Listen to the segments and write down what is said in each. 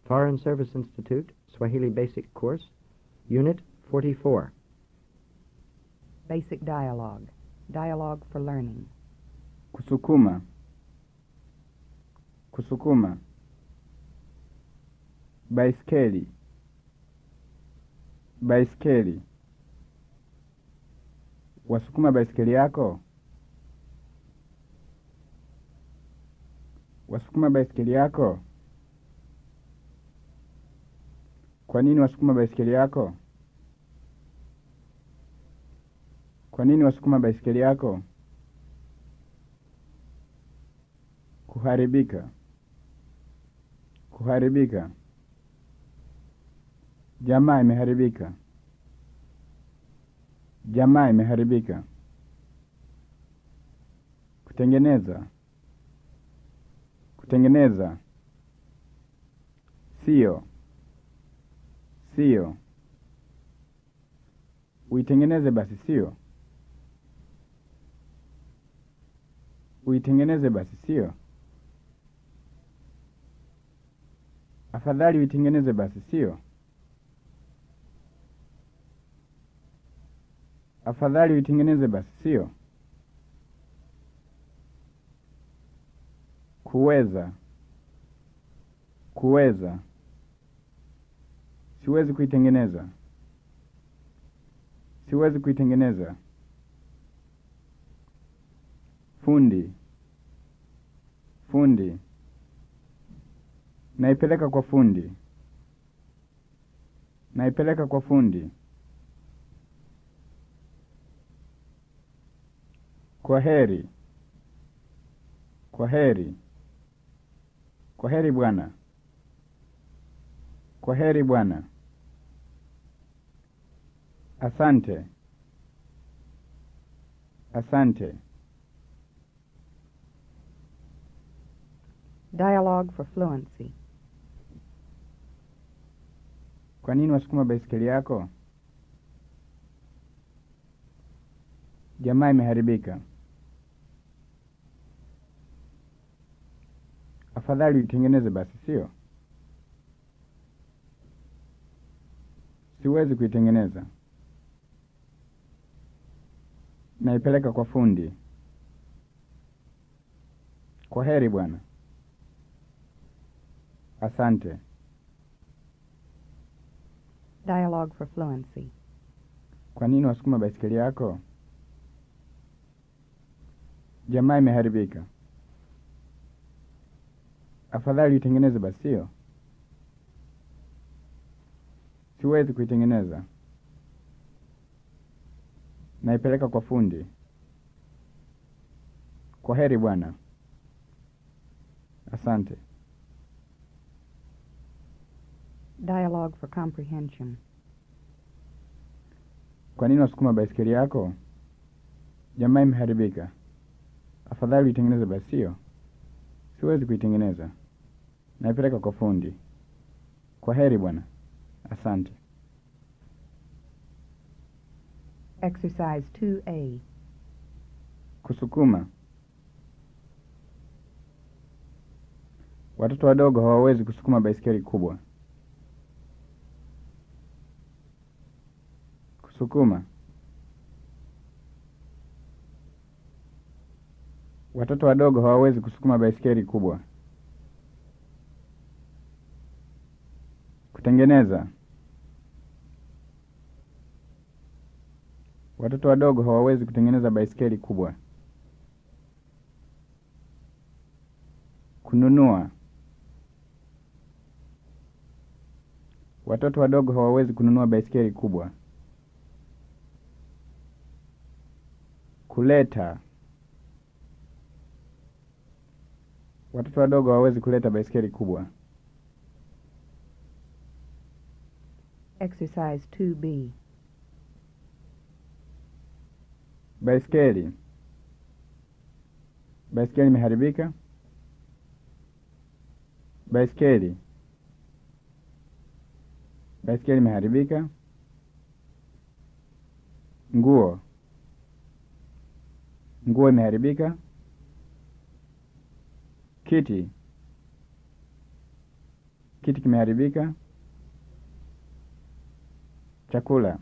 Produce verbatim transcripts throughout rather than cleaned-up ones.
Foreign Service Institute, Swahili Basic Course, Unit forty-four. Basic Dialogue. Dialogue for Learning. Kusukuma. Kusukuma. Baiskeli. Baiskeli. Wasukuma baiskeli yako? Wasukuma baiskeli yako? Kwa nini wasukuma baiskeli yako? Kwa nini wasukuma baiskeli yako? Kuharibika. Kuharibika. Jamaa imeharibika. Jamaa imeharibika. Kutengeneza. Kutengeneza. Sio. Sio. Uitengeneze basi, sio? Uitengeneze basi, sio? Afadhali uitengeneze basi, sio? Afadhali uitengeneze basi, sio? Kuweza. Kuweza. Siwezi kuitengeneza. Siwezi kuitengeneza. Fundi. Fundi. Naipeleka kwa fundi. Naipeleka kwa fundi. Kwa heri. Kwa heri. Kwa heri bwana. Kwa heri bwana. Asante. Asante. Dialogue for Fluency. Kwa nini wasukuma baiskeli yako? Jamaa imeharibika. Afadhali uitengeneze basi, sio? Siwezi kuitengeneza. Naipeleka kwa fundi. Kwa heri bwana. Asante. Dialogue for Fluency. Kwa nini wasukuma baiskeli yako? Jamaa imeharibika. Afadhali uitengeneze basi, sio? Siwezi kuitengeneza. Naipeleka kwa fundi. Kwa heri bwana. Asante. Dialogue for Comprehension. Kwa nini wasukuma baiskeli yako? Jamaa imeharibika. Afadhali uitengeneze basi, sio? Siwezi kuitengeneza. Naipeleka kwa fundi. Kwa heri bwana. Asante. Exercise two A. Kusukuma. Watoto wadogo hawawezi kusukuma baiskeli kubwa. Kusukuma. Watoto wadogo hawawezi kusukuma baiskeli kubwa. Kutengeneza. Watoto wadogo hawawezi kutengeneza baiskeli kubwa. Kununua. Watoto wadogo hawawezi kununua baiskeli kubwa. Kuleta. Watoto wadogo hawawezi kuleta baiskeli kubwa. Exercise two B. Baiskeli. Baiskeli imeharibika. Baiskeli. Baiskeli imeharibika. Nguo. Nguo imeharibika. Kiti. Kiti kimeharibika. Chakula.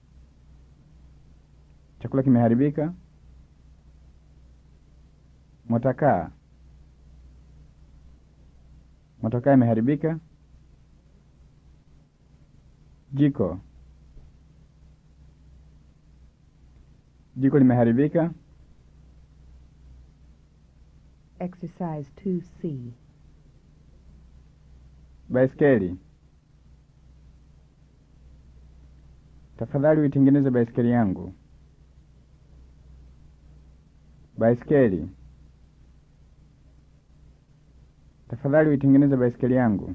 Chakula kimeharibika. Motokaa. Motokaa imeharibika. Jiko. Jiko limeharibika. Exercise two C. Baiskeli. Tafadhali uitengeneze baiskeli yangu. Baiskeli. Tafadhali uitengeneze baiskeli yangu.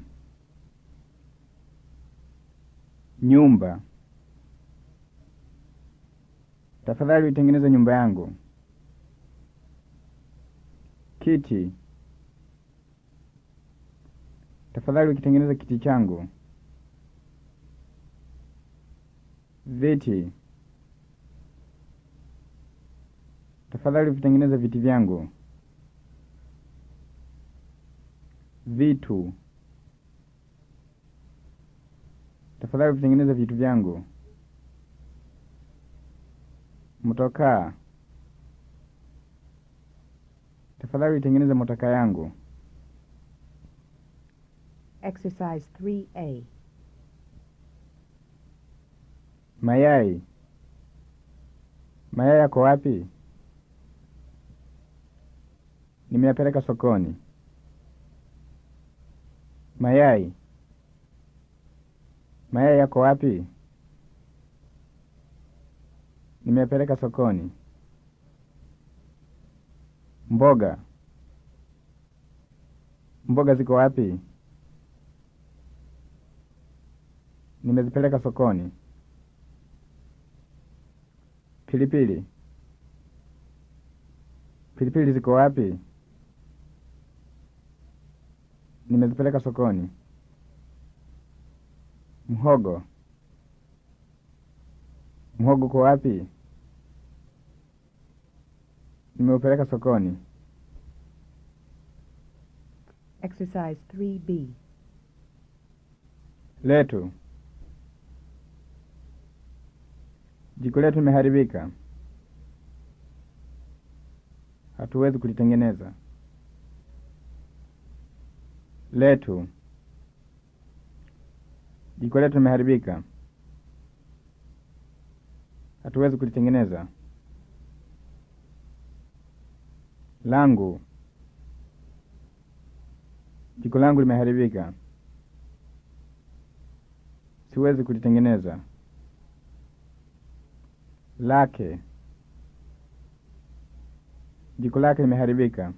Nyumba. Tafadhali uitengeneze nyumba yangu. Kiti. Tafadhali ukitengeneze kiti changu. Viti. Tafadhali vitengeneze viti vyangu. Vitu. Tafadhali vitengeneze vitu vyangu. Motokaa. Tafadhali itengeneze motokaa yangu. Exercise three A. Mayai. Mayai yako wapi? Nimeyapeleka sokoni. Mayai. Mayai yako wapi? Nimeyapeleka sokoni. Mboga. Mboga ziko wapi? Nimezipeleka sokoni. Pilipili. Pilipili ziko wapi? Nimezipeleka sokoni. Mhogo. Mhogo uko wapi? Nimeupeleka sokoni. Exercise three B. Letu. Jiko letu limeharibika. Hatuwezi kulitengeneza. Letu. Jiko letu limeharibika. Hatuwezi kulitengeneza. Langu. Jiko langu limeharibika. Siwezi kulitengeneza. Lake. Jiko lake limeharibika.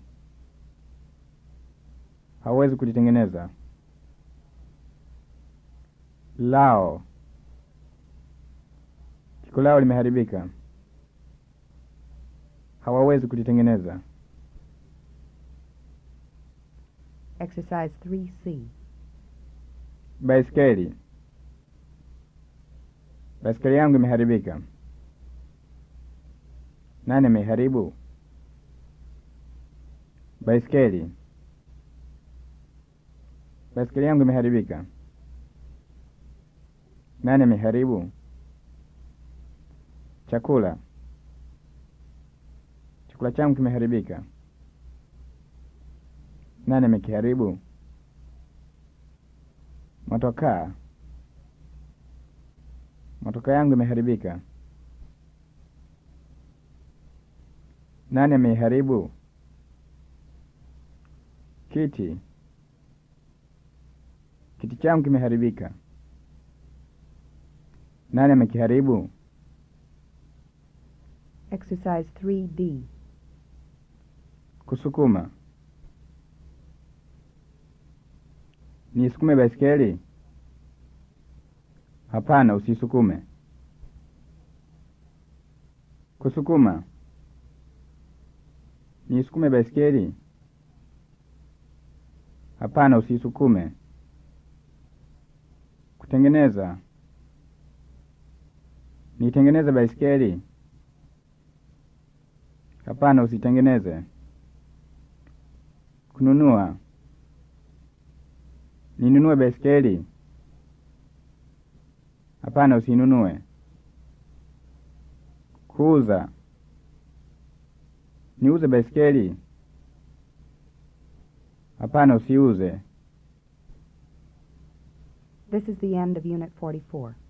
Hawezi kulitengeneza. Lao. Jiko lao limeharibika. Hawawezi kulitengeneza. Exercise three C. Baiskeli. Baiskeli yangu imeharibika. Nani ameharibu? Baiskeli. Baiskeli yangu imeharibika. Nani ameharibu? Chakula. Chakula changu kimeharibika. Nani amekiharibu? Motokaa. Motokaa yangu imeharibika. Nani ameiharibu? Kiti. Kiti changu kimeharibika. Nani amekiharibu? Exercise three D. Kusukuma. Niisukume baiskeli? Hapana, usisukume. Kusukuma. Niisukume baiskeli? Hapana, usisukume. Kutengeneza. Nitengeneze baiskeli? Hapana, usitengeneze. Kununua. Ninunue baiskeli? Hapana, usinunue. Kuuza. Niuze baiskeli? Hapana, usiuze. This is the end of Unit forty-four.